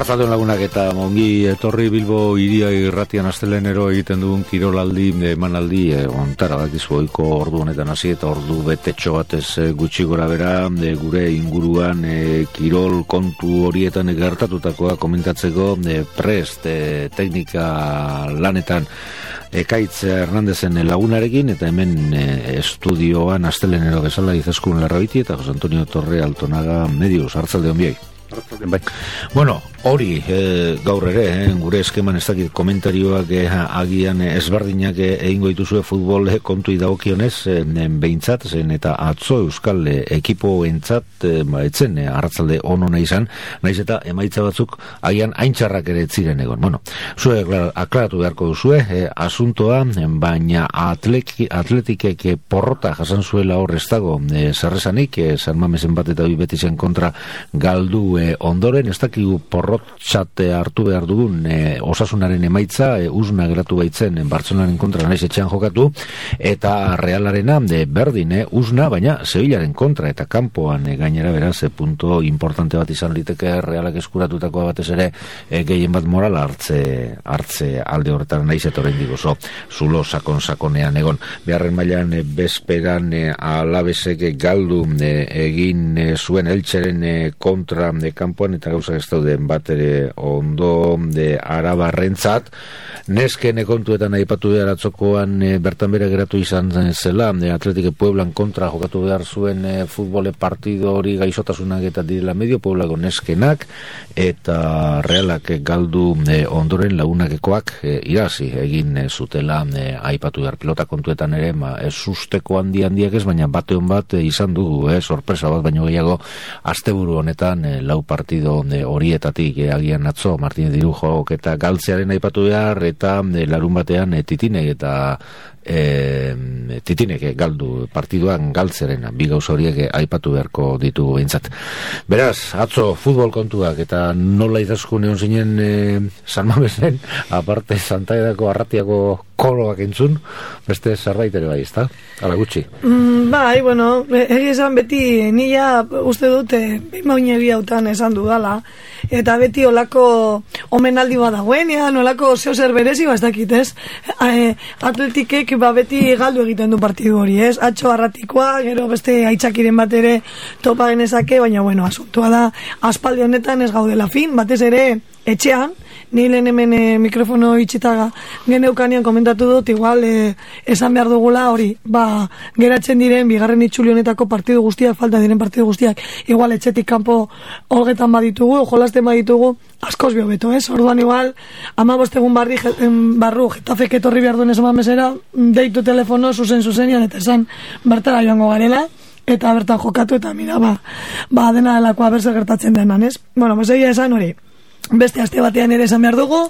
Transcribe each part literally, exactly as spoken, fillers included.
Arratzaldeon lagunak eta ongi etorri Bilbo iria irratian astelenero egiten dugun kirolaldi, emanaldi, ontara dakizu ohiko ordu honetan hasi eta ordu betetxo batez gutxi gora bera, de, gure inguruan e, kirol kontu horietan gertatutakoa komentatzeko de, prest e, teknika lanetan Ekaitz Hernandezen lagunarekin eta hemen e, estudioan astelenero bezala Izeskun Larrabiti eta Jose Antonio Torre Altonaga Medios. Arratzaldeon bioi. Bai. Bueno, hori e, gaur ere, eh, gure eskeman ez dakit komentarioak eh, agian ezberdinak egingo dituzue futbol eh, kontu idagokionez eh, behintzat, zen eta atzo euskal eh, ekipo entzat eh, ba, etzen eh, arratzalde onona izan, naiz eta emaitza batzuk agian haintxarrak ere ziren egon. Bueno, zue aklaratu beharko duzue, eh, asuntoa, baina atleki, atletikek eh, porrota jasan zuela hor ez dago eh, zerrezanik, eh, San Mamesen bat eta beti zen kontra galdu eh, ondoren, ez dakigu porrotxat hartu behar dugun e, osasunaren emaitza, e, usna geratu baitzen e, Bartzelonaren kontra naiz etxean jokatu, eta Realarena de berdin, e, usna, baina Sevillaren kontra, eta kanpoan e, gainera beraz, e, punto importante bat izan liteke Realak eskuratutakoa batez ere e, gehien bat moral hartze, hartze alde horretan naiz eta horrein digozo, zulo sakon sakonean egon. Beharren mailan e, bezperan e, Alabesek galdu e, egin e, zuen Eltzeren e, kontra de kanpoan eta gauza ez dauden bat ere ondo de Arabarrentzat. Nesken kontuetan aipatu behar atzokoan e, bertan bere geratu izan zela, de Atletike Pueblan kontra jokatu behar zuen e, futbole partido hori gaixotasunak eta direla medio Pueblako neskenak eta Realak galdu e, ondoren lagunakekoak e, irazi egin e, zutela e, aipatu behar pilota kontuetan ere ma, ez usteko handi handiak ez, baina bateon bat e, izan dugu, e, sorpresa bat baino gehiago asteburu honetan e, lau partido e, horietatik e, agian atzo Martínez Dirujo eta galtzearen aipatu behar eta e, larun batean e, titinek eta e, titinek galdu partiduan galtzeren bi gauza horiek aipatu beharko ditugu behintzat. Beraz, atzo futbol kontuak eta nola izaskun egon zinen e, San Mamesen, aparte Santaedako arratiako koloak entzun, beste zerbait ere bai, ezta? Hala gutxi. Mm, bai, bueno, egi esan beti, nila uste dute, bimaunebi hautan esan dudala, eta beti olako omenaldi bat dagoenean, olako zeo zer berezi bastakit, ez? E, atletikek ba beti galdu egiten du partidu hori, ez? Atxo arratikoa, gero beste aitzakiren bat ere topa genezake, baina bueno, asuntua da, aspaldi honetan ez gaudela fin, batez ere etxean, ni lehen hemen e, mikrofono itxitaga geneukanean komentatu dut, igual e, esan behar dugula hori, ba, geratzen diren bigarren itxuli honetako partidu guztiak, falta diren partidu guztiak, igual etxetik kanpo holgetan baditugu, jolasten baditugu, askoz biobeto, ez? Orduan igual, ama bostegun barri, barru, Getafek etorri behar duen esan mesera, deitu telefono, zuzen zuzenian, eta esan bertara joango garela, eta bertan jokatu, eta mira, ba, ba dena delakoa berze gertatzen denan, ez? Bueno, mesegia esan hori, beste aste batean ere esan behar dugu,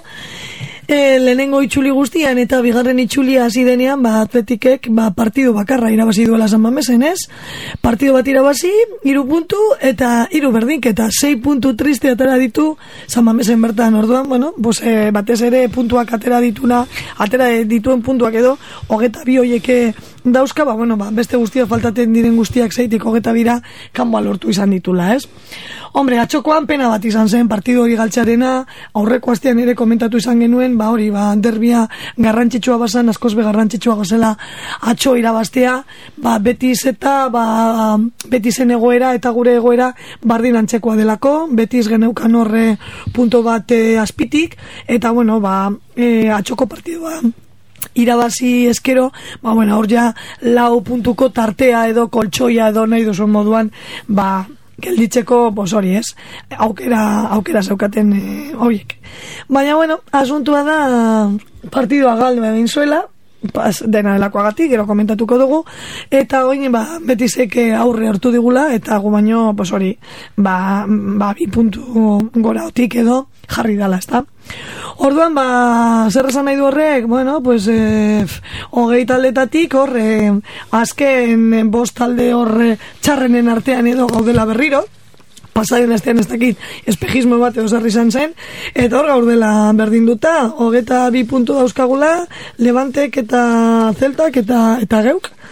e, lehenengo itxuli guztian eta bigarren itxulia hasi denean, ba, atletikek ba, partidu bakarra irabazi duela San Mamesen, ez? Partidu bat irabazi, hiru puntu eta hiru berdinketa, sei puntu triste atera ditu San Mamesen bertan, orduan, bueno, pues, e, batez ere puntuak atera dituna, atera dituen puntuak edo, hogeta bi hoieke dauzka, ba, bueno, ba, beste guztiak faltaten diren guztiak zeitik hogeta bira kanboa lortu izan ditula, ez? Hombre, atxokoan pena bat izan zen partidu hori galtzearena, aurreko astean ere komentatu izan genuen, ba hori, ba, derbia garrantzitsua bazan, askoz be garrantzitsua gozela atxo irabaztea, ba, betiz eta, ba, betizen egoera eta gure egoera bardin antzekoa delako, betiz geneukan horre punto bat e, azpitik, eta, bueno, ba, e, atxoko partidua irabazi eskero, ba, bueno, hor ja lau puntuko tartea edo koltsoia edo nahi duzun moduan, ba, gelditzeko, bos hori ez, aukera, aukera zeukaten e, horiek. Baina, bueno, asuntua da partidua galdu egin zuela, pas, dena delakoagatik, gero komentatuko dugu, eta oin, ba, betizek aurre hartu digula, eta gu baino, bos hori, ba, ba, bi puntu gora otik edo jarri dala, ezta? Orduan, ba, zer esan nahi du horrek, bueno, pues, eh, hogei taldetatik, horre, azken bost talde horre txarrenen artean edo gaudela berriro, pasaden astean ez dakit espejismo bat edo zer izan zen, eta hor gaur dela berdinduta, hogeta bi puntu dauzkagula, Levantek eta Zeltak eta, eta geuk,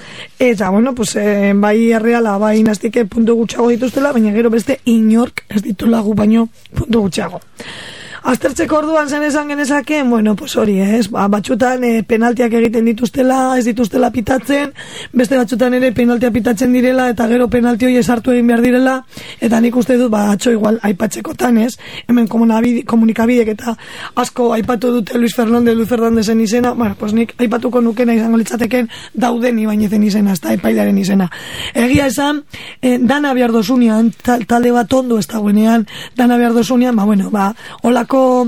Eta, bueno, pues, eh, bai erreala, bai naztike puntu gutxago dituztela, baina gero beste inork ez ditula gu baino puntu gutxago. Aztertzeko orduan zen esan genezake, bueno, pues hori, ez, ba, batxutan e, penaltiak egiten dituztela, ez dituztela pitatzen, beste batxutan ere penaltia pitatzen direla, eta gero penalti hori esartu egin behar direla, eta nik uste dut, ba, atxo igual aipatzekotan, ez, hemen komunikabidek eta asko aipatu dute Luis Fernandez, Luis Fernandezen izena, bueno, pues nik aipatuko nukena izango litzateken dauden Ibainezen izena, ez da, epailaren izena. Egia esan, e, dana behar dozunean, talde bat ondo ez dagoenean, dana behar dozunean, ba, bueno, ba, olako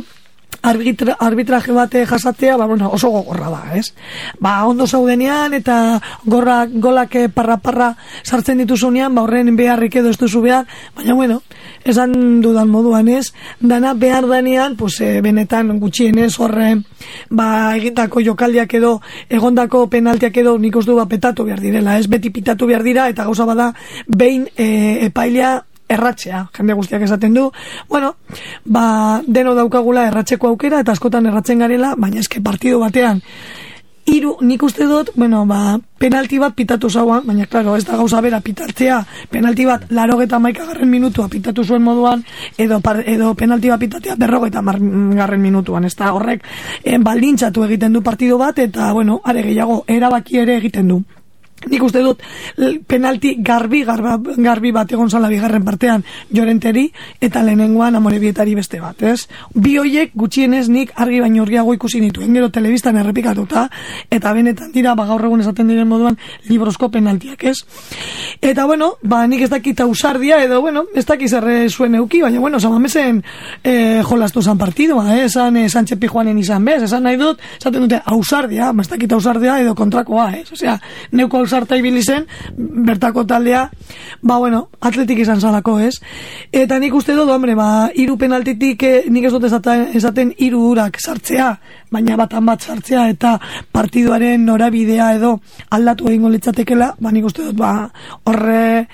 arbitra, arbitraje bate jasatzea, ba, bueno, oso gogorra da, ez? Ba, ondo zaudenean eta gorra, golak parra-parra sartzen dituzunean, ba, horren beharrik edo ez duzu behar, baina, bueno, esan dudan moduan, ez? Dana behar danean, pues, e, benetan gutxienez horre, ba, egindako jokaldiak edo, egondako penaltiak edo nik uste du ba, petatu behar direla, ez? Beti pitatu behar dira, eta gauza bada, behin e, epailea erratzea, jende guztiak esaten du, bueno, ba, deno daukagula erratzeko aukera, eta askotan erratzen garela, baina eske partido batean, hiru, nik uste dut, bueno, ba, penalti bat pitatu zauan, baina, klaro, ez da gauza bera pitatzea, penalti bat larogeta maikagarren minutua pitatu zuen moduan, edo, par, edo penalti bat pitatzea berrogeta garren minutuan, ez da horrek, eh, baldintzatu egiten du partido bat, eta, bueno, are gehiago, erabaki ere egiten du. Nik uste dut penalti garbi, garba, garbi bat egon zala bigarren partean Llorenteri eta lehenengoan Amorebietari beste bat, ez? Bi hoiek gutxienez nik argi baino urgiago ikusi nituen, gero telebistan errepikatuta, eta benetan dira, ba, gaur egun esaten diren moduan, librozko penaltiak, ez? Eta, bueno, ba, nik ez dakit ausardia, edo, bueno, ez dakit zerre zuen euki, baina, bueno, Samamesen eh, jolastu zan partidua, eh? Esan eh, Sánchez Pijuanen izan bez, esan nahi dut, esaten dute ausardia, ez dakit ausardia edo kontrakoa, ez? Osea, neuko ausarta ibili zen, bertako taldea, ba, bueno, atletik izan zalako, ez? Eta nik uste dut, hombre, ba, hiru penaltitik, eh, nik ez dut esaten, esaten hiru urak sartzea, baina batan bat sartzea, eta partiduaren norabidea edo aldatu egingo litzatekela, ba, nik uste dut, ba, horre,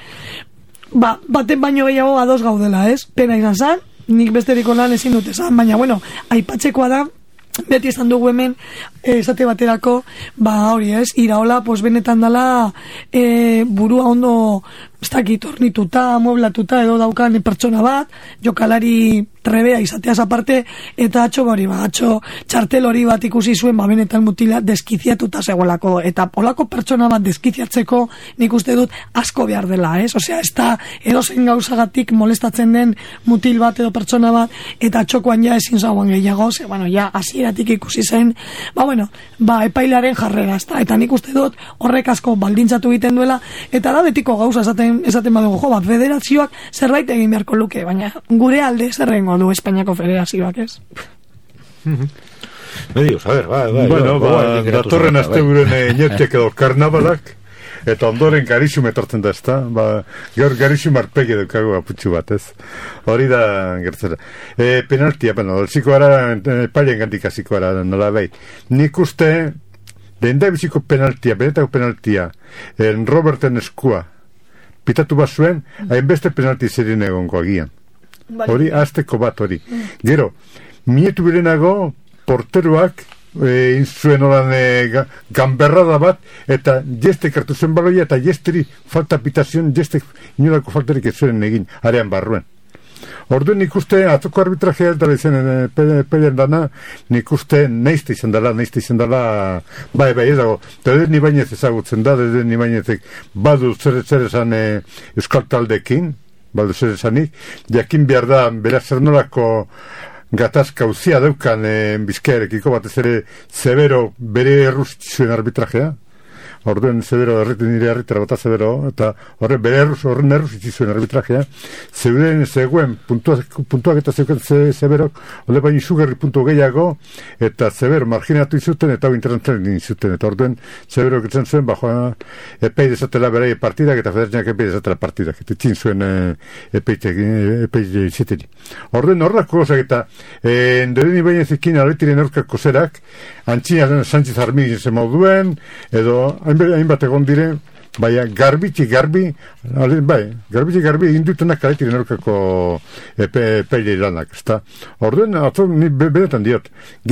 ba, baten baino gehiago ados gaudela, ez? Pena izan zan, nik besteriko lan ezin dut esan, baina, bueno, aipatzekoa da, beti esan dugu hemen, esate baterako, ba hori ez, iraola, pues benetan dala e, burua ondo, ez dakit, ornituta, amueblatuta edo daukan pertsona bat, jokalari trebea izateaz aparte, eta atxo hori, ba, atxo txartel hori bat ikusi zuen, ba benetan mutila deskiziatuta zegoelako, eta polako pertsona bat deskiziatzeko nik uste dut asko behar dela, ez? Osea, ez da edozein gauzagatik molestatzen den mutil bat edo pertsona bat, eta atxokoan ja ezin zauan gehiago, ze, bueno, ja hasieratik ikusi zen, ba, bueno, ba, epailaren jarrera, ez da, eta nik uste dut horrek asko baldintzatu egiten duela, eta da betiko gauza esaten, esaten badugu, jo, ba, federazioak zerbait egin beharko luke, baina gure alde zerrengo du Espainiako federazioak, ez? Medios, a ver, ba, ba, bueno, ba, datorren azte guren inetek edo karnabalak, eta ondoren garizum etortzen da, ez da, ba, gaur garizum arpegi dukago aputxu bat, ez? Hori da, gertzera. E, penaltia, bueno, ziko ara, paien gandik aziko ara, nola behit. Nik uste, lehen biziko penaltia, benetako penaltia, en Roberten eskua, pitatu bat zuen, hainbeste penalti zerien egonko agian. Hori, azteko bat hori. Gero, mietu birenago, porteruak, egin zuen horan e, gamberrada bat, eta jestek hartu zuen baloia, eta jesteri falta pitazion, jestek inolako faltarik ez zuen egin, arean barruen. Orduan nik uste, atzoko arbitrajea dara izan e, pelen dana, nik uste neizte izan dela, neizte izan dela, bai, bai, ez dago, eta edo ni bainez ezagutzen da, edo ni bainezek badu zer zer esan e, euskal taldekin, badu zer esanik, jakin behar da, beraz zer nolako gatazka uzia daukan e, bizkaerekiko batez ere Zebero bere erruz zuen arbitrajea. Orduen Zebero erretu nire arritara bata Zebero, eta horren bere erruz, horren erruz itzi zuen arbitrajea. Zeuden zegoen puntuak, puntuak eta zeuken ze, Zeberok, ole baino izugarri puntu gehiago, eta Zebero marginatu izuten, eta hau internatzen izuten, eta orduen Zebero egitzen zuen, bajoa epei desatela berai partidak, eta federatzenak epei desatela partidak, eta itzin zuen epei iziteri. Orduen horrako gozak, eta endoreni baina zikin aletiren aurkako zerak, antxina Sánchez Armin zen moduen, edo hainbat egon dire, baina garbitzi garbi, bai, garbitzi garbi egin dutenak aletiren aurkako epeile lanak, ezta. Orduen, atzo, ni benetan diot. Gero,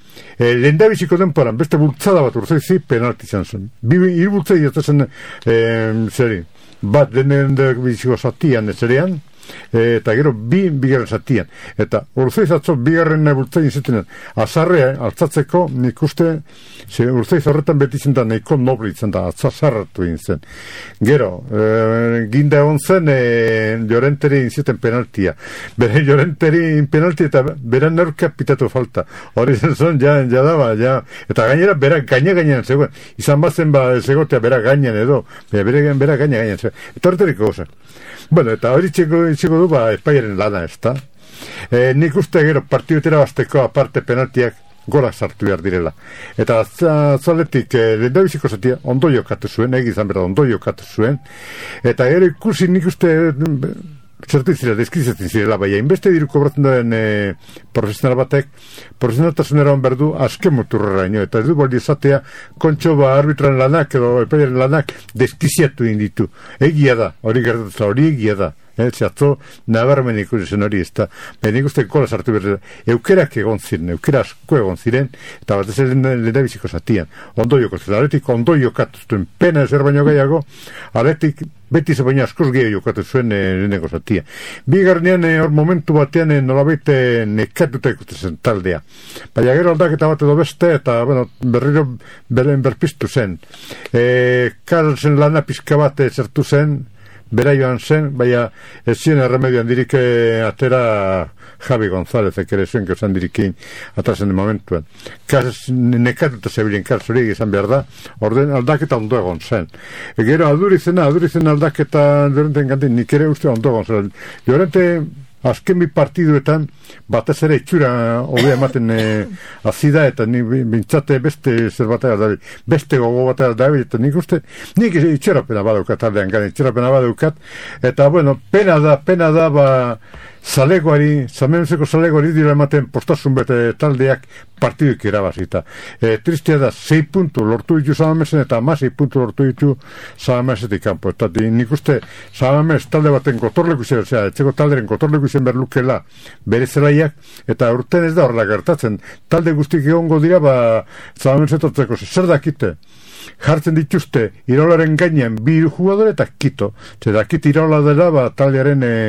e, lehendabiziko denporan, beste bultzada bat Urzaizi penalti izan zen. Bi, hiru bultzai jatzen e, zeri, bat lehendabiziko zatian ezerean, E, eta gero bi bigarren zatian eta Urzaiz atzo bigarren bultzai izatenean azarrea altzatzeko nik uste Urzaiz horretan beti zen da nahiko noble izan da atzazarratu egin zen gero e, ginda egon zen e, Llorenteri inzeten penaltia bere Llorenteri penaltia eta bera neurka pitatu falta hori zen zen ja, ja daba ja. Eta gainera bera gaina gainean zegoen izan bazen ba zegotea bera gainean edo bera, bera gaina gainean zegoen eta horretariko goza. Bueno, eta hori txeko, txeko du, ba, Espaiaren lana ez da. E, nik uste gero partidutera bazteko aparte penaltiak golak sartu behar direla. Eta zaletik, e, lehendabiziko zatia, ondo jokatu zuen, egizan berda, ondo jokatu zuen. Eta gero ikusi nik uste, zertu izirela, deskrizatzen zirela, baina inbeste diru kobratzen duen e, profesional batek, profesionaltasunera hon berdu, azken muturrera ino, eta ez du baldi esatea, kontxo ba arbitran lanak, edo epaiaren lanak, deskiziatu inditu. Egia da, hori gertatzen, hori egia da. Eh, Zatzo, nabarmen ikusi zen hori ez da. Benik uste kola sartu behar, eukerak egon ziren, eukera asko egon ziren, eta bat ez lehendabiziko zatian. Ondo jokatzen, aletik ondo jokatu zuen, pena ezer baino gaiago, aletik beti ze baina askoz gehiago jokatu zuen e, leheneko zatia. Bigarnean e, hor momentu batean e, nolabait e, nekatuta ikusten zen taldea. Baina gero aldaketa bat edo beste, eta bueno, berriro beren berpiztu zen. E, Karlsen lana pizka bat zertu zen, bera joan zen, baina ez ziren erremedioan dirik atera Javi González, ekere zuen, kezan dirikin atrazen de momentuan. Kaz, nekatuta zebilen kaz hori izan behar da, orden aldaketa ondo egon zen. E, gero adurizena, adurizena aldaketa Llorenten gantin, nik ere uste ondo egon zen. Llorente azken bi partiduetan batez ere itxura hobea ematen e, azida eta ni bintzate beste zer batera da beste gogo batera da eta nik uste nik itxera pena badaukat taldean gane itxera pena badaukat eta bueno pena da pena da ba zalegoari, zamentzeko zalegoari dira ematen postasun bete taldeak partiduik irabazita. E, tristea da, sei puntu lortu ditu Samamesen eta ama sei puntu lortu ditu Samamesetik kanpo. Eta nik uste Samames talde baten gotorleku izan, osea, etxeko talderen gotorleku izan berlukela bere zelaiak, eta urten ez da horrela gertatzen. Talde guztik egongo dira, ba, Samamesetotzeko zer dakite. Jartzen dituzte Irolaren gainean bi jugadore eta Kito. Zer dakit Irola dela ba, taldearen e,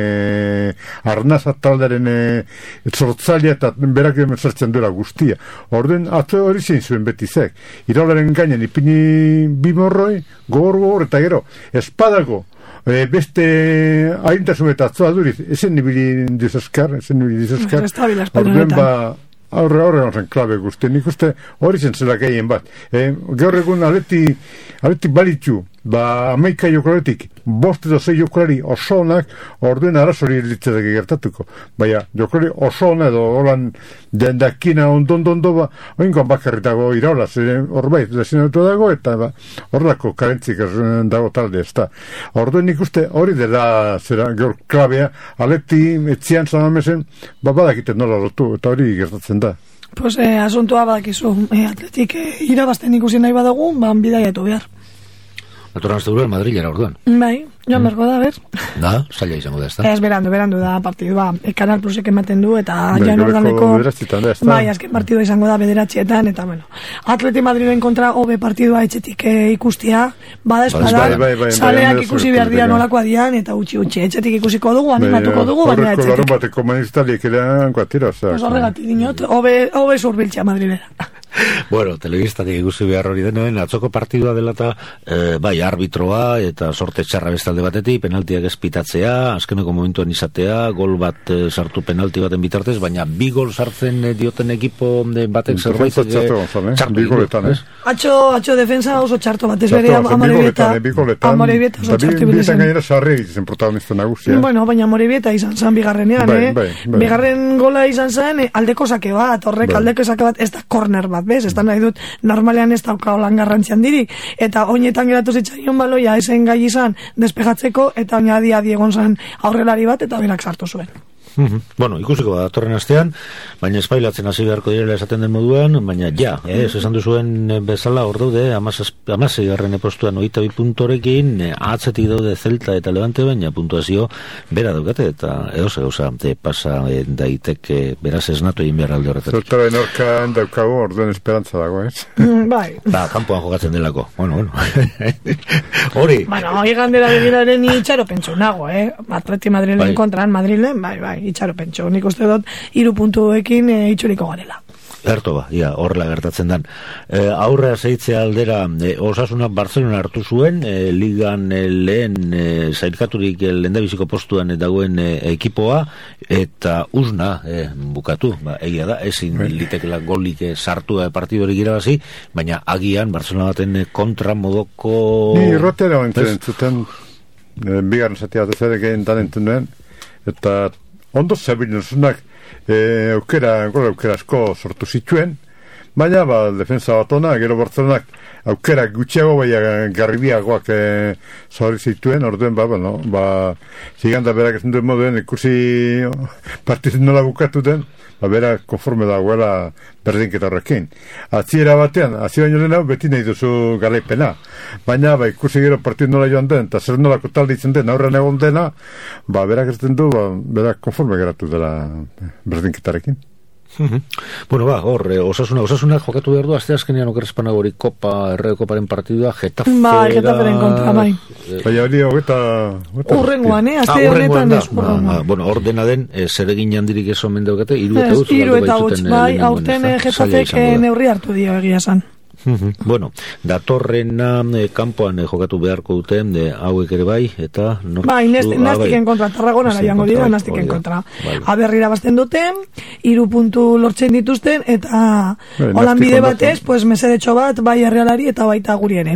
arnaza taldearen e, sortzailea eta berak sartzen duela guztia. Orden atzo hori zein zuen beti zek. Irolaren gainean ipini bi morroi, gogor gogor eta gero espadago. E, beste haintasun eta atzoa duriz, esen nibili dizazkar, esen nibili dizazkar. Orden ba aurre aurre horren klabe guzti, nik uste hori zen zela gehien bat. E, gaur egun aleti, aleti balitzu, ba amaika jokolaretik, bost edo zei jokolari oso onak, orduen arazori litzateke gertatuko. Baina, jokolari oso ona edo holan dendakina ondo-ondo ba, oingoan bakarritago iraola, horbait, desinatu dago, eta ba, horrelako karentzik dago talde ez da. Orduen nik uste hori dela zera gaur klabea, aleti etzian Samamesen, ba badakiten nola lotu, eta hori gertatzen da. Pues eh, asuntoa badakizu, eh, atletik eh, irabazten ikusi nahi badagu, ban bidaiatu behar. Naturan azte gure Madrilera orduan. Bai, joan mm. berko da, ber? Da, zaila izango da, ez da? Ez, berandu, berandu da partidua. E, Kanal Plusek ematen du, eta jan ordaneko... Bai, azken partidua izango da bederatxietan, eta bueno. Atleti Madrilen kontra hobe partidua etxetik e, ikustia, bada espada, bai, bai, bai, saleak bai, ikusi behar dian olakoa dian, eta utxi utxi, etxetik ikusiko dugu, animatuko dugu, baina etxetik. Horreko bateko maniztaliek eran kuatira, oza. Horregatik dinot, hobe zurbiltxa Madrilera. Bueno, telebistatik ikusi behar hori denoen, atzoko partidua dela eta e, bai, arbitroa eta sorte txarra bestalde batetik, penaltiak ezpitatzea, azkeneko momentuan izatea, gol bat e, sartu penalti baten bitartez, baina bi gol sartzen e, dioten ekipo de, batek zerbait e, txartu bigoletan, eh? Atxo, atxo defensa oso txarto bat, ez bere Amorebieta Amorebieta oso txartu bilezen. Gainera sarri egiten protagonista nagusia. Bueno, baina Amorebieta izan zen bigarrenean, bai, eh? Bai, bai. Bigarren gola izan zen, eh, aldeko sake bat, horrek bai. Aldeko sake bat, ez da corner bat, bez? Ez da nahi dut, normalean ez dauka holan garrantzian dirik, eta oinetan geratu zitzaion baloia esen gai izan despegatzeko, eta oina adi adi egon zen aurrelari bat, eta berak sartu zuen. Bueno, ikusiko da, datorren astean, baina espailatzen hasi beharko direla esaten den moduan, baina ja, eh, esan duzuen bezala hor daude, amasei garren postuan hogeita bi puntorekin, atzetik daude Celta eta Levante, baina puntuazio bera daukate, eta edo zeuza, pasa daiteke beraz esnatu egin behar alde horretatik. Zeltaren orkan daukagu, orduen esperantza dago, ez? Bai. Ba, kanpoan jokatzen delako, bueno, bueno. Hori. Bueno, hori gandera begiraren itxaro pentsu nago, eh? Atleti Madrilen kontran, Madrilen, bai, bai. Itxaro pentsu, nik uste dut hiru puntuekin e, itxuriko garela. Erto ba, ia, horrela gertatzen dan. E, aurrea zeitzea aldera, e, Osasuna Barcelona hartu zuen, e, ligan e, lehen e, zailkaturik e, lehendabiziko postuan e, dagoen e, ekipoa, eta usna e, bukatu, ba, egia da, ezin litekela golik e, sartu e, partidorik irabazi, baina agian Barcelona baten e, kontra modoko... Ni irratera ointzen zuten, e, bigarren zatia dezere gehen talentu nuen, eta ondo zabiluzunak e, aukera, gola aukera asko sortu zituen, baina ba, defensa bat ona, gero Barcelonak aukera gutxiago, baina garbiagoak e, zaurri zituen, orduen, ba, bueno, ba, ziganda berak esan duen moduen, ikusi partizen nola bukatu den, ba, bera konforme dagoela berdinketa horrekin. Atziera batean, atzi baino lehenago, beti nahi duzu garaipena. Baina, ba, ikusi gero partidu nola joan den, eta zer nolako talde itzen den, aurrean egon dena, ba, berak erten du, ba, berak konforme geratu dela berdinketarekin. Bueno, ba, hor, eh, osasuna, osasuna jokatu behar du, azte azkenean okerespanak hori kopa, erre koparen partidua, Getafera... Ba, Getaferen kontra, bai. Baina hori hogeta... Urrengoan, eh, azte honetan ez urrengoan. Bueno, ordena den, zeregin handirik ez omen daukate, iru eta utz. Iru eta utz, bai, aurten Getafek neurri hartu dio egia esan. Bueno, datorrena eh, kanpoan eh, jokatu beharko duten de hauek ere bai, eta no, bai, nastiken kontra, Tarragona nahiango dira, nastiken kontra. Aberrira bazten duten, hiru puntu lortzen dituzten, eta holan bide batez, pues mesedetxo bat, bai errealari eta baita guri ere.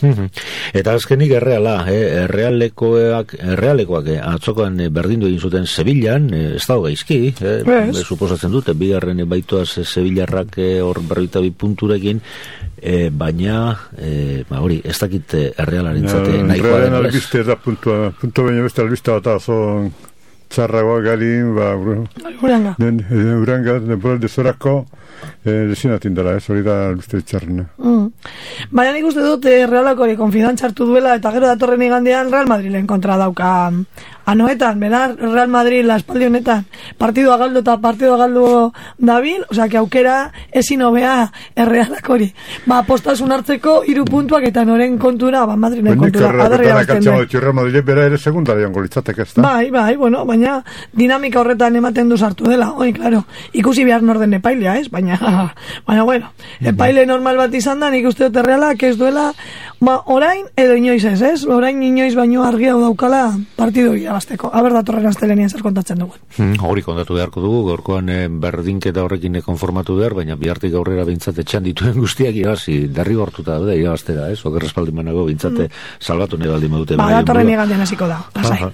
Eta azkenik erreala, eh, errealekoak, errealekoak eh, atzokoan eh, berdindu egin zuten Sevillan, eh, ez dago gaizki, eh, yes. Suposatzen dute, bigarren eh, baitoaz eh, Sevillarrak eh, hor berroita bi punturekin, eh, baina, eh, ba, hori, ez dakit eh, errealarentzate ja, nahikoa den. Errealen albiste da puntua, puntua baina beste albiste bat azo txarragoa galin, ba, uranga. Uranga, denbora dezorako, Eh, desinatin dela, ez, hori da albiste txarrena. Mm. Baina nik uste dut eh, Realako hori konfidantza hartu duela, eta gero datorren igandean Real Madrilen kontra dauka anoetan, benar, Real Madrid la espaldi honetan, partidua galdu eta partidua galdu dabil, osea, que aukera ezin hobea Realako hori. Ba, postasun hartzeko hiru puntuak eta noren kontura, ba, Madrilen kontura. Adarria bazten du. Real Madrid bera ere segundarian golitzatek ez da. Bai, bai, bueno, baina dinamika horretan ematen du sartu dela, oi, claro, ikusi behar norden epailea, ez, baina baina, bueno, epaile normal bat izan da, nik uste dut Realak ez duela, ba, orain edo inoiz ez, ez? Orain inoiz baino argi hau daukala partidu irabazteko. Aber datorren astelenian zer kontatzen dugu. Hmm, hori kontatu beharko dugu, gorkoan eh, berdinketa horrekin konformatu behar, baina bihartik aurrera bintzate txan dituen guztiak irabazi, derrigortuta da, irabaztera, ez? Oker espaldimanago bintzate mm. salbatu nahi baldin badute. Ba, datorren igandean hasiko da, pasai.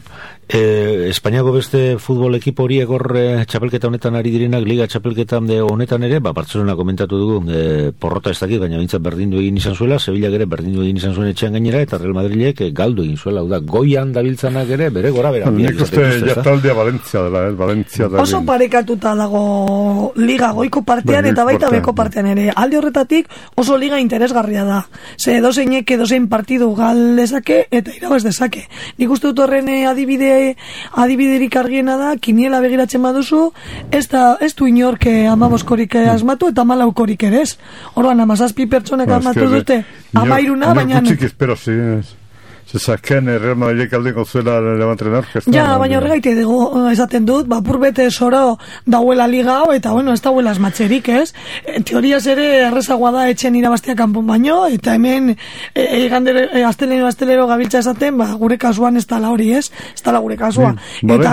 Eh, Espainiako beste futbol ekipo horiek hor eh, txapelketa honetan ari direnak, liga txapelketa honetan ere, ba, Barcelona komentatu dugu, eh, porrota ez dakit, baina bintzat berdindu egin izan zuela, Sevilla ere berdindu egin izan zuen etxean gainera, eta Real Madrilek eh, galdu egin zuela, hau da, goian dabiltzanak ere, bere gora bera. Nik uste jataldea Valentzia dela, eh? Valentzia da. Oso parekatuta dago liga goiko partean eta baita beko partean ere. Alde horretatik oso liga interesgarria da. Ze dozeinek edozein partidu gal dezake eta irabaz dezake. Nik uste dut horren adibide adibiderik argiena da, kiniela begiratzen baduzu, ez da, ez du inorke amaboskorik asmatu eta malaukorik ere ez. Orduan, amazazpi pertsonek asmatu dute, amairuna, baina... Nio espero, si, se saken Real Madrid aldeko zuela Levanten orkestra. Ja, baina horregaite dugu esaten dut, ba, purbete soro dauela liga hau, eta bueno, ez dauela asmatzerik, ez? E, teoriaz ere errezagoa da etxen irabaztea kanpon baino, eta hemen e, e, astelero, astelero gabiltza esaten, ba, gure kasuan ez tala hori, ez? Ez tala gure kasua. Mm. Eta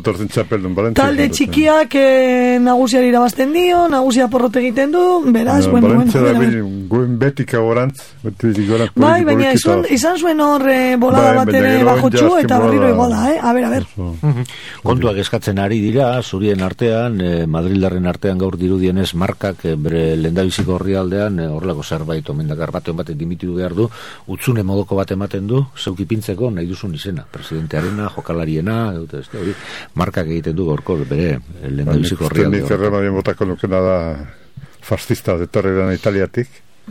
gero, talde txikiak e, nagusiari irabazten dio, nagusia porrote egiten du, beraz, no, bueno, bueno. Valentzia da, guen betik agorantz, bai, baina izan zuen horre eh, bolada bat ere bajotxu, eta berriro igo da, eh? A ber, a ber. Kontuak eskatzen ari dira, zurien artean, eh, Madrildarren artean gaur dirudienez markak eh, bere lendabiziko horri aldean, eh, horrelako zerbait omendakar baten baten dimitiu behar du, utzune modoko bat ematen du, zeukipintzeko nahi duzun izena, presidentearena, jokalariena, edo, ez da, hori, markak egiten du gaurko bere lendabiziko horri aldean. Nik errema botako nukena da fascista detorrean Italiatik,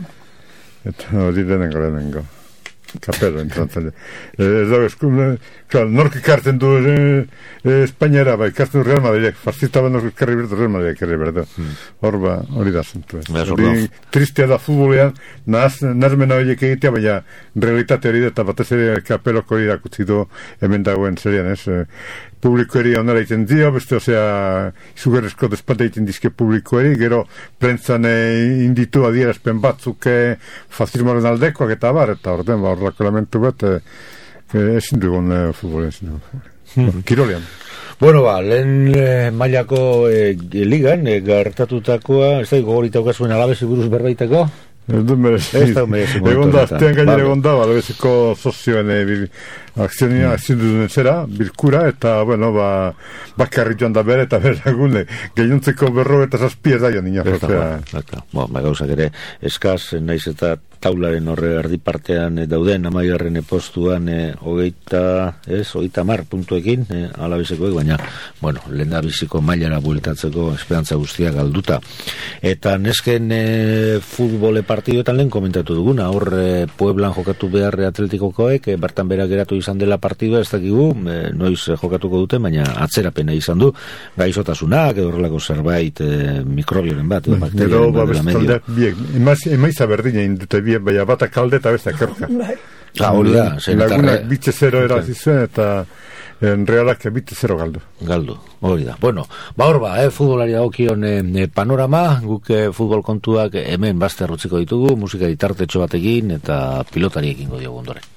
eta hori denengo denengo. Kapelo, entrantzale. Ez da, eskumne, nork ikartzen du eh, eh, Espainiara, ba, ikartzen du Real Madridek, fascista ba nork ikarri berdu Real Madridek ere berdu. Hor ba, hori da zentu. Hori tristea da futbolean, nazmena horiek egitea, baina realitate hori da, eta batez ere kapeloko hori dakutzi du hemen dagoen serian, ez? Publiko eri onera iten dio, beste, osea, izugarrizko despata iten dizke publiko eri, gero prentzan inditu adierazpen batzuk fascismoaren aldekoak eta bar, eta orden, ba, horrelako elementu bat, ezin dugun futbolen, ezin dugun. Kirolean. Bueno, ba, lehen eh, mailako eh, ligan, eh, gertatutakoa, ez da, gogorita okazuen alabezi buruz berbaiteko? Ez du merezi. Egon da, aztean gainera egon da, alabezeko sozioen akzionia ezin duzun zera, bilkura, eta, bueno, ba, bakarri joan da bere, eta bere agune, gehiuntzeko berro eta zazpia zaila nina. Bueno, ba, gauzak ere, eskaz, naiz eta taularen horre erdi partean e, dauden, amaigarren postuan e, hogeita, ez, hogeita mar puntuekin, e, alabizekoek, baina, bueno, lehen da biziko mailara bueltatzeko esperantza guztia galduta. Eta nesken e, futbole partidoetan lehen komentatu duguna, hor e, Pueblan jokatu behar atletikokoek, e, bertan berak geratu izan dela partidua, ez dakigu, e, noiz e, jokatuko dute, baina atzerapena izan du, gaixotasunak, edo horrelako zerbait, e, mikrobioren bat, edo bakterioren bat dela medio. Emaiza berdina indute biek, baina bata kalde eta beste akerka. Ah, hori da. Lagunak bitze zero erazizuen eta en realak bitze zero galdu. Galdu, hori da. Bueno, ba hor ba, eh, futbolari dagokion eh, panorama, guk eh, futbol kontuak hemen bazterrutziko ditugu, musika ditartetxo batekin eta pilotariekin diogu ondoren.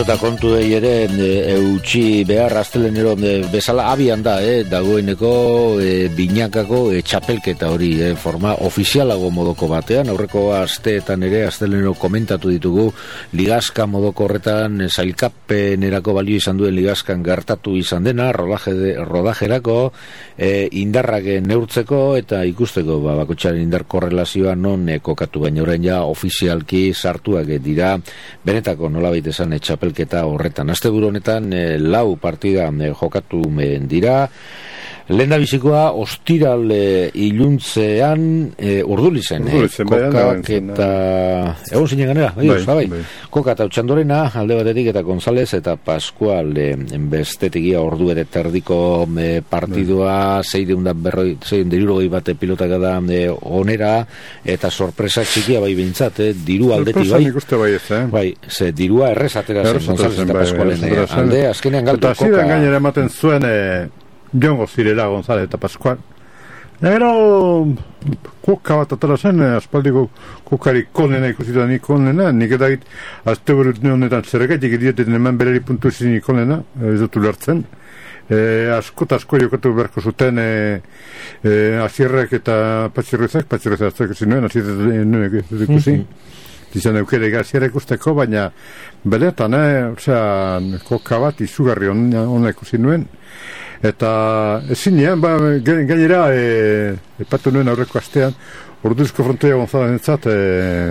eta kontu ere e, eutxi behar astelenero e, bezala abian da, eh, dagoeneko e, binakako e, txapelketa hori, e, forma ofizialago modoko batean, aurreko asteetan ere astelenero komentatu ditugu ligazka modoko horretan e, zailkapenerako balio izan duen ligazkan gertatu izan dena, rodaje de, rodajerako e, indarrak neurtzeko eta ikusteko ba, bakotxaren indar korrelazioa non e, kokatu, baina orain ja ofizialki sartuak e, dira benetako nolabait esan e, txapelketa horretan. Asteburu honetan e, lau partida e, jokatu e, dira. Lenda bizikoa ostiral e, iluntzean e, urdulizen, e, kokak eta egon zinen ganera, bai, bai, bai. Koka eta Utxandorena alde batetik eta González eta Pascual e, bestetikia ordu ere terdiko e, partidua zeideundan berroi, zeideundan dirurogei bate pilotak da e, onera eta sorpresa txikia bai bintzat, e, diru aldetik bai. bai, ez, eh? Bai, ze dirua errezatera zen González eta Pascualen e, alde, azkenean galdu Koka. Eta ziren gainera ematen zuen e, jongo zirela González eta Pascual. Gero koka bat atara zen, aspaldiko kokari konena ikusita nik konena, nik edagit azte burut honetan zerregatik idiotetan eman berari puntu izin konena, ez dut ulertzen. E, asko eta asko jokatu beharko zuten e, e, azierrek eta patxirrezak, patxirrezak azterko zinuen, azierrek nuen ikusi. Dizan eukere azierrek usteko, baina beretan, eh, osea, koka bat izugarri hona ikusi nuen. Eta ezinean, ba, gainera e, epatu nuen aurreko astean Urduzko frontoia González entzat e,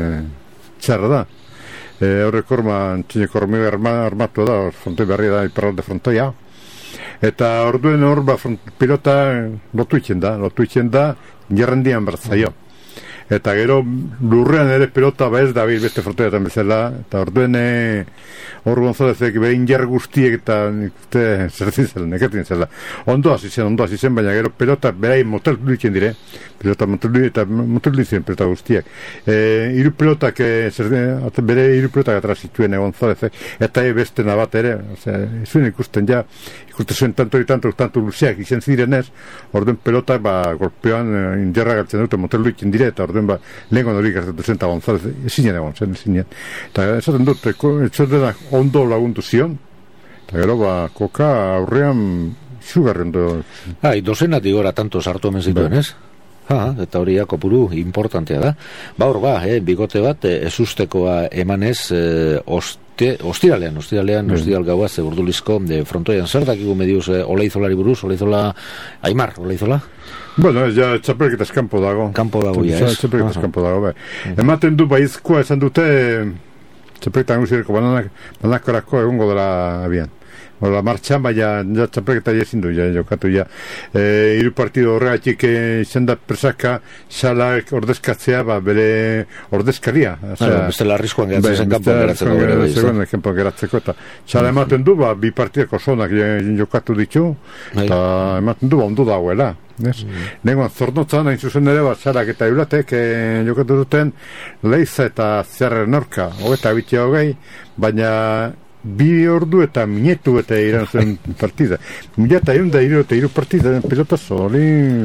txarra da e, aurreko orma txineko hormiga arma, armatu da frontoi berri da iparralde frontoia eta orduen hor ba, front, pilota lotu itzen da lotu itzen da jarrendian bertzaio eta gero lurrean ere pilota ba ez da bil beste frontoiatan bezala eta orduen e, hor Gonzálezek behin jar guztiek eta zertzin zela, neketin zela ondo hasi zen, ondo hasi zen, baina gero pelota berai motel duitzen dire pelota motel duitzen eta motel duitzen pelota guztiek e, iru pelotak e, zerte, bere iru pelotak atara zituen e, Gonzálezek eta e, beste nabat ere ose, zuen ikusten ja ikusten zuen tanto y tanto, tanto luzeak izen zirenez orduen pelotak ba, golpean e, inderra galtzen dute motel duitzen dire eta orduen ba, lehenko hori gertatu zen eta González ezinen egon zen, ezinen eta esaten dut, etxordenak ondo lagundu zion eta gero ba, koka aurrean zugarri ondo hai, dozenatik gora tanto sartu hemen zituen, ez? Ha, eta hori kopuru importantea da ba hor ba, eh, bigote bat eh, ezustekoa emanez eh, oste, ostiralean, ostiralean mm. ostiral gaua ze urdulizko de frontoian zer dakigu mediuz eh, Olaizolari buruz, Olaizola Aimar, Olaizola? Bueno, ez ja txapelketaz kanpo dago kanpo dago, ja, ez? Txapelketaz kanpo dago, bai mm. Ematen du baizkoa esan dute txapelketan guzireko bananak, banakorako egongo dela abian Ola martxan, baina ja, txapelketa ezin du ja, jokatu ja. E, iru partido horregatik izan da presaka salak ordezkatzea, ba, bere ordezkaria. Osea, beste larrizkoan geratzen zen kanpoan geratzeko. Zegoen kanpoan geratzeko, eta sala ematen du, ba, bi partidako zonak jokatu ditu, eta ematen du, ba, ondo dagoela. Mm. Nengoan, zornotzan, hain zuzen ere, ba, salak eta eulatek e, jokatu duten leiza eta zerren orka, hogeta bitia hogei, baina bi ordu eta minetu eta iran zen partida. Mila eta irun da iru eta iru partida pelotazo, hori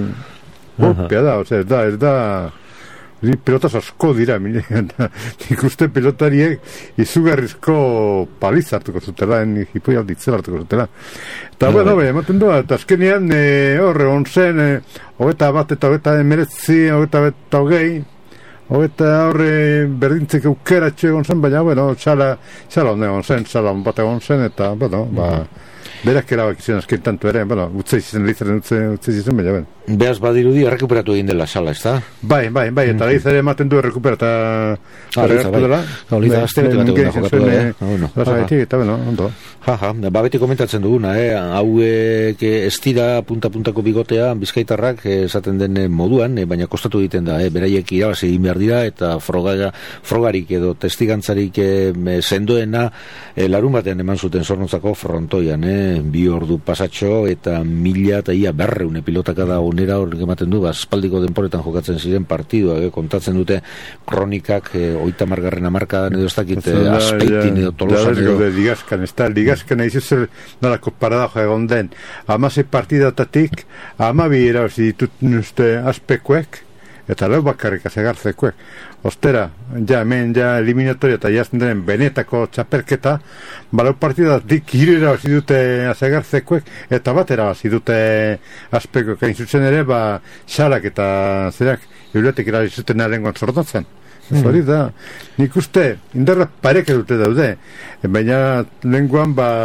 golpea da, ose, ez da, ez da pelotaz asko dira ikusten pelotariek izugarrizko paliza hartuko zutela en hipoi alditzela hartuko zutela eta no, bueno, bai, ematen du eta azkenean horre, e, onzen e, hogeta bat eta hogeta emeretzi hogeta bat eta hogei hogeta horre berdintzek eukera txu egon zen, baina, bueno, xala xala onde egon zen, xala on bat egon zen eta, bueno, ba berak erabak izan azken tanto ere, bueno, utze izan leizaren utze, utze izan, baina, ben. Beaz badirudi, errekuperatu egin dela sala, ez da? Bai, bai, bai, eta leizare ematen du errekuperata erregertu dela. Gaulita, aztenetik bat egun da jokatu da, eh? Lasagatik, eta, bueno, ondo. Ja, ja, ba beti komentatzen duguna, eh? Hauek ez dira punta-puntako bigotea, bizkaitarrak esaten den moduan, eh? Baina kostatu egiten da, eh? Beraiek irabazi egin behar dira, eta froga, frogarik edo testigantzarik eh, sendoena eh, larun batean eman zuten Zornotzako frontoian, eh? Bi ordu pasatxo eta mila eta ia berreune pilotaka da onera horrek ematen du, aspaldiko denporetan jokatzen ziren partidua, eh? Kontatzen dute kronikak eh, oita margarren amarkadan edo ez dakit eh, Azpeitin edo Tolosan edo Ligazkan, ez da, Ligazkan egin zer nolako paradajo egon den amase partidatatik amabi erabazi ditut uste Azpekoek eta lau bakarrik asegarzekuek. Ostera, ja, hemen, ja, eliminatoria eta jazten denen benetako txapelketa, balau partida dik hiru irabazi dute asegarzekuek, eta bat erabazi dute aspeko, kain zuzen ere, ba, xalak eta zerak, euletek irabazi zuten arengoan sortatzen. Ez hori da, nik uste, indarra pareke dute daude, baina lenguan, ba,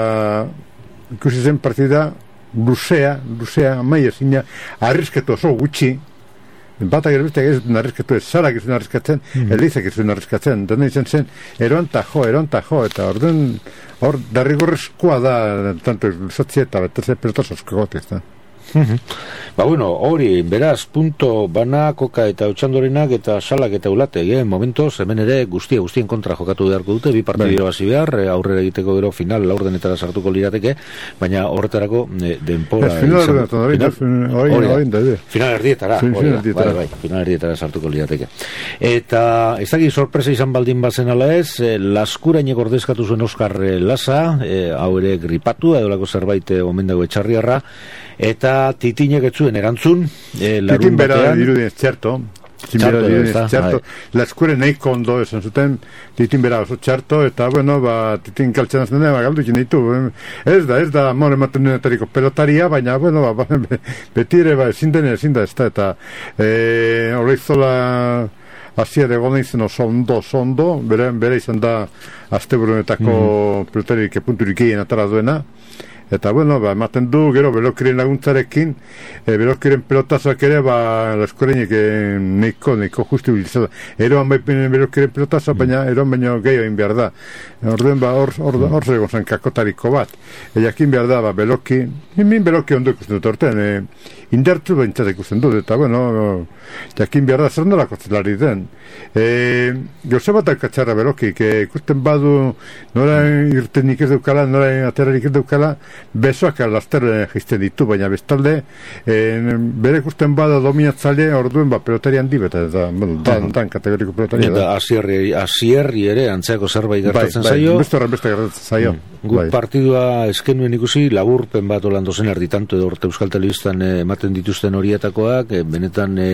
ikusi zen partida, luzea, luzea, amai ezina, arrisketu oso gutxi, batak erbestek ez duen arrizkatu, ez zarak ez duen arrizkatzen, mm. elizak ez duen arrizkatzen, dena izan zen, eroan tajo, eroan tajo, eta orduan, hor, darrigorrezkoa da, tanto luzatzea eta beteze pelotas osko gote, ez da. Ba bueno, hori, beraz, punto bana, koka eta otxandorenak eta salak eta ulate, eh? Momentoz, hemen ere guztia guztien kontra jokatu beharko dute, bi partidu irabazi behar, aurrera egiteko gero final laurdenetara sartuko lirateke, baina horretarako eh, denpora... Es final erdietara, final erdietara, bai, bai, final erdietara sartuko lirateke. Eta, ez dakit sorpresa izan baldin bazen ala ez, eh, Laskurainek ordezkatu zuen Oskar eh, Lasa, eh, hau ere gripatu, edolako zerbait eh, omen dago etxarriarra, eta Titinek ez zuen erantzun, eh, larun Titin bera batean... dirudien ez txarto, Titin bera dirudien ez txarto, Laskure nahiko ondo esan zuten, Titin bera oso txarto, eta bueno, ba, Titin kaltzen azten dena, galdu ikin ditu, ez da, ez da, amor ematen denetariko pelotaria, baina, bueno, ba, beti ere, ba, ezin dene, ezin da, ez da, eta, eh, horreizola... Azia de gona izan oso ondo, oso ondo, bere, bere izan da asteburunetako mm. pelotarik punturik egin atara duena. Eta, bueno, ba, ematen du, gero, Belokiren laguntzarekin, e, Belokiren pelotazak ere, ba, Laskoreinek e, neiko, neiko justu bilizada. Eroan bai Belokiren pelotazak, mm. baina eroan baino gehiago egin behar da. Orduen, ba, hor hor hor zego zen kakotariko bat. E, jakin behar da, ba, Beloki, min Beloki ondo ikusten dut orten, e, indartu behintzat ikusten dut, eta, bueno, jakin behar da, zer nolako zelari den. E, Jose bat alkatzarra Beloki, ikusten badu, nora irtenik ez deukala, nora aterarik ez deukala, besoak alaster jisten ditu, baina bestalde e, bere ikusten bada dominatzale orduen ba pelotari handi beta eta bueno, dan, dan kategoriko pelotari da. Eta asierri, asierri ere antzeako zerbait gertatzen bai, zaio. Bai, beste horren beste gertatzen zaio. Mm. Guk bai. Partidua eskenuen ikusi, laburpen bat olandozen erdi tanto edo orte Euskal Telebistan eh, ematen dituzten horietakoak, eh, benetan eh,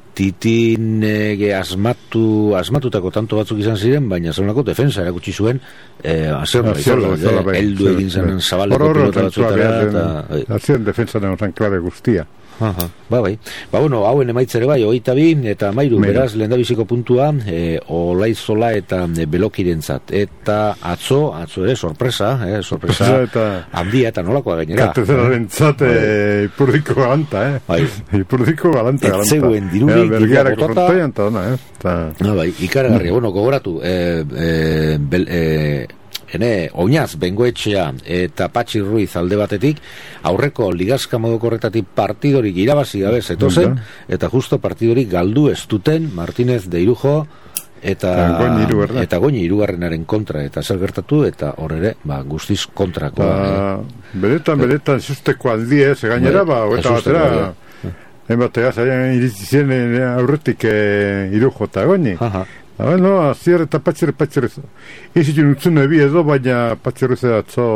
Titin eh, asmatu, asmatutako tanto batzuk izan ziren, baina zelonako defensa erakutsi zuen eh, azerra izola, heldu egin zanen zabaleko pelota batzutara. Azien defensa denutan klabe guztia. Aha, ba bai. Ba bueno, hauen emaitzere bai, hogeita bi eta mairu, beraz, lehendabiziko puntua, e, Olaizola eta e, Belokirentzat. Eta atzo, atzo ere, sorpresa, eh, sorpresa eta handia eta nolakoa gainera. Katezerarentzat e, ipurdiko galanta, eh? Bai. Ipurdiko galanta, galanta. Etzegoen dirurik, bergiareko frontoian, eta dona, eh? Ta... No, bai, ikaragarria, mm. bueno, gogoratu, eh, eh, bel, eh, Hene, Oinaz, Bengoetxea eta Patxi Ruiz alde batetik, aurreko ligazka modoko horretatik partidorik irabazi gabe zetozen, eta justo partidorik galdu ez duten Martínez de Irujo eta eta Goñi hirugarrenaren kontra, eta zer gertatu, eta hor ere, ba, guztiz kontrakoa. Ba, beretan, beretan, zuzteko aldi ez, gainera, ba, eta batera, enbatea, zaian iritsi zen aurretik Irujo eta Goñi. Bueno, azier eta patxerre, patxerre. Izitzen utzun ebi edo, baina patxerre zedatzo,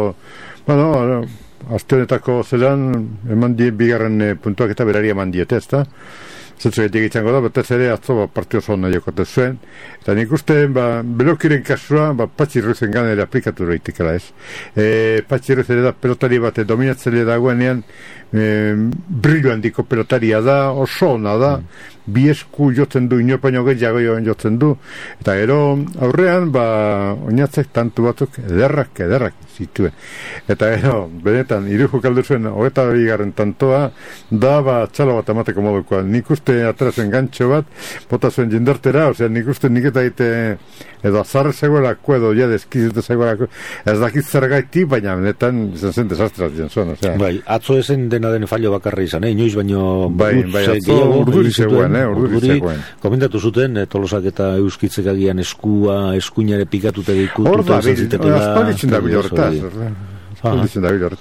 bueno, aztenetako zelan, eman die, bigarren puntuak eta berari eman diete, ez da? Zetsu gaitik itxango da, betez ere, atzo, ba, partio zona jokote zuen. Eta nik uste, ba, Belokiren kasua, ba, patxirruzen gana ere aplikatu reitikela, ez? E, patxirruz ere da pelotari bat, dominatzele dagoenean, e, brillo handiko pelotaria da, oso ona da, mm. bi esku jotzen du, inopaino gehiago jotzen du, eta gero aurrean, ba, oinatzek tantu batzuk ederrak, ederrak zituen. Eta gero, benetan, Irujo kaldu zuen, hogeta bigarren tantoa, da, ba, txalo bat amateko modukoa. Nik uste aterazen gantxo bat, bota zuen jendartera, osea, nik uste nik eta ite, edo azarre zegoelako, edo ja deskizute zegoelako, ez dakit zer gaiti, baina benetan, izan zen desastrat zen zuen, osea. Bai, atzo esen dena den fallo bakarra izan, eh? Inoiz baino... Bai, bai, atzo urduri zegoen, eh? Urduri zegoen. Komendatu zuten, eh, Tolosak eta Euskitzek agian eskua, eskuinare pikatute dikututa. Hor da, aspalditzen da bil horretaz. Aspalditzen da bil horretan.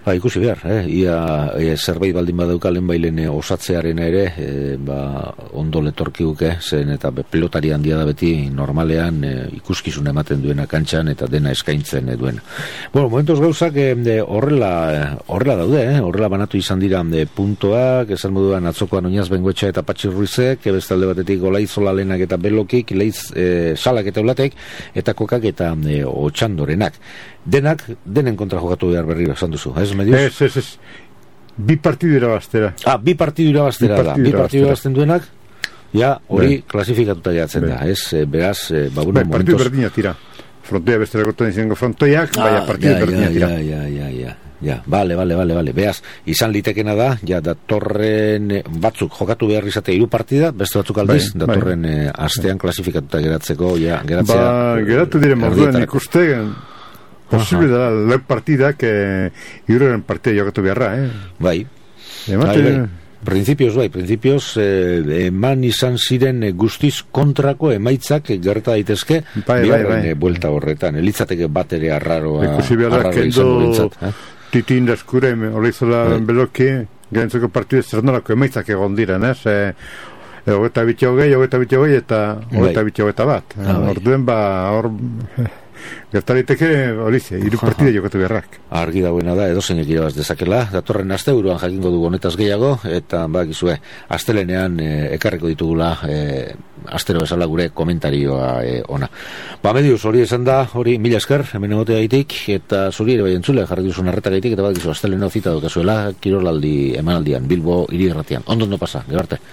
Ba, ikusi behar, eh? Ia e, zerbait baldin badauka lehen bailen osatzearen ere, e, ba, ondo letorkiuke, zen eta be, pelotari handia da beti normalean e, ikuskizun ematen duena kantxan eta dena eskaintzen e, duena. Bueno, momentuz gauzak e, de, horrela, e, horrela daude, eh? Horrela banatu izan dira de, puntoak, esan moduan atzokoan Oñaz Bengoetxa eta Patxi Ruizek, bestalde batetik Olaizola Lenak eta Belokik, Leiz e, Salak eta Ulatek, eta Kokak eta e, Otxandorenak. Denak, denen kontra jokatu behar berriro, esan duzu, ez, Medios? Ez, ez, ez. Bi partidu irabaztera. Ah, bi partidu irabaztera da. Bi partidu irabazten duenak, ja, hori klasifikatuta jatzen da, ez, e, beraz, e, bagunan momentos... Partidu berdina tira. Frontoia bestera gortan izango frontoiak, ah, baina partidu ja, berdina ja, tira. Ja, ja, ja, ja. Ja, bale, bale, bale, bale. Beaz, izan litekena da, ja, datorren batzuk jokatu behar izate hiru partida, beste batzuk aldiz, bai, datorren bai. eh, astean klasifikatuta geratzeko, ja, geratzea... Ba, geratu dire moduen ikuste, posible da, leu partidak, eh, hiruren partida jokatu beharra, eh? Bai, Emate... bai, bai. Principios, bai, principios eh, eman izan ziren eh, guztiz kontrako emaitzak eh, gerta daitezke bai, bigarren bai, bai. eh, buelta horretan, elitzateke bat ere arraroa arraroa izango bintzat, eh? Titin da eskure, Olaizola bai. Beloki, gaintzeko partidu zernolako emaitzak egon diren, ez? Eh? Ogeta biti hogei, ogeta biti hogei eta ogeta biti hogeta bat. Ah, bai. Orduen ba, hor... Gertariteke hori ze, hiru partida jokatu beharrak. Argi dagoena da, edo zeinek irabaz dezakela. Datorren aste buruan jakingo dugu honetaz gehiago, eta bakizue, astelenean e, ekarriko ditugula e, astero bezala gure komentarioa e, ona. Ba, Medios, hori esan da, hori mila esker, hemen egotea gaitik, eta zuri ere bai entzule, jarri duzun arreta gaitik, eta bakizu, astelena zita dukazuela, kirolaldi emanaldian, Bilbo hiri irratian. Ondo ondo pasa, gero arte.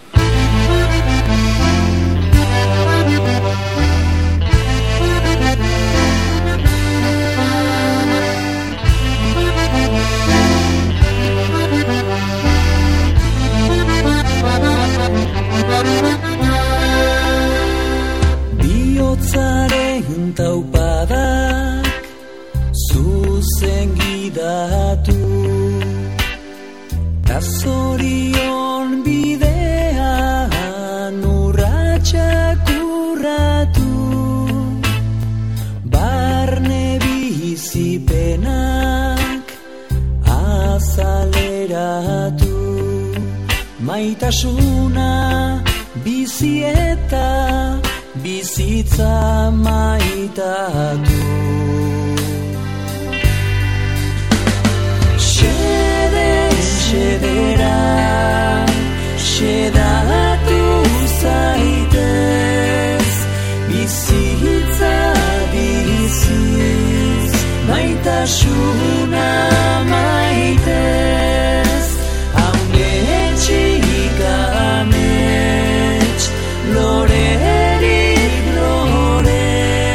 Bihotzaren taupadak zuzen gidatu, ta zorion bidean urratsak urratu, barne bizipenak azaleratu, maitasuna bizi eta bizitza maitatu. Xede, xedera, xedatu zaitez, bizitza biziz, maitasuna maitez, haunetxik amets, lorerik lore,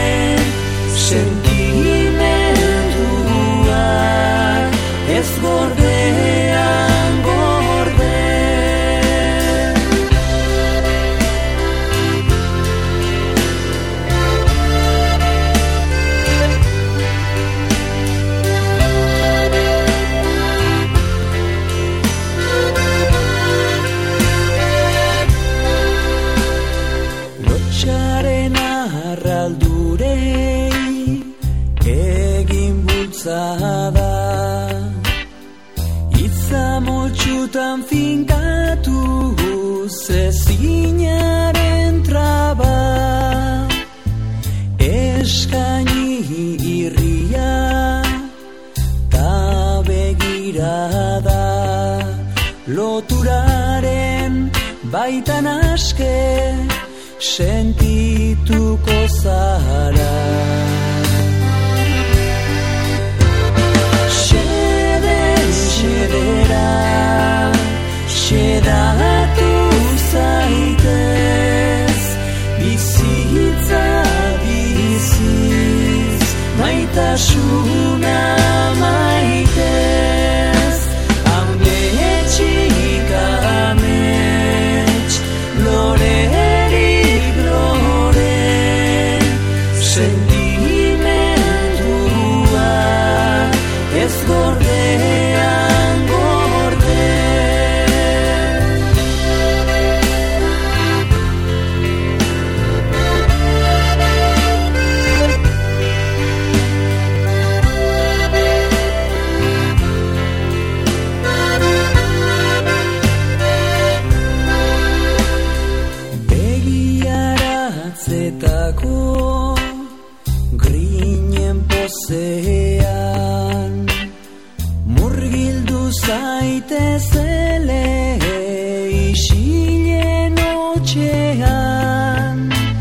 sentimenduak ez gordean gorde. Lotxaren arraldurei egin bultzada, itzamotxutan finkatu zezinaren traba, eskaini irria ta begirada, loturaren baitan aske sentituko zara. Xede, xedera, xedatu zaitez, bizitza biziz, maitasuna maitez, haunetxik amets, lorerik lore, sentimendua ez gordean gorde. zaitezele isilen otxean,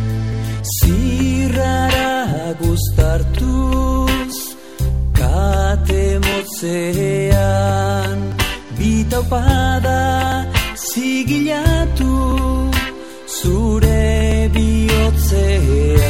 zirrara guztartuz kate motzean, bitaupada zigilatu zure bihotzean.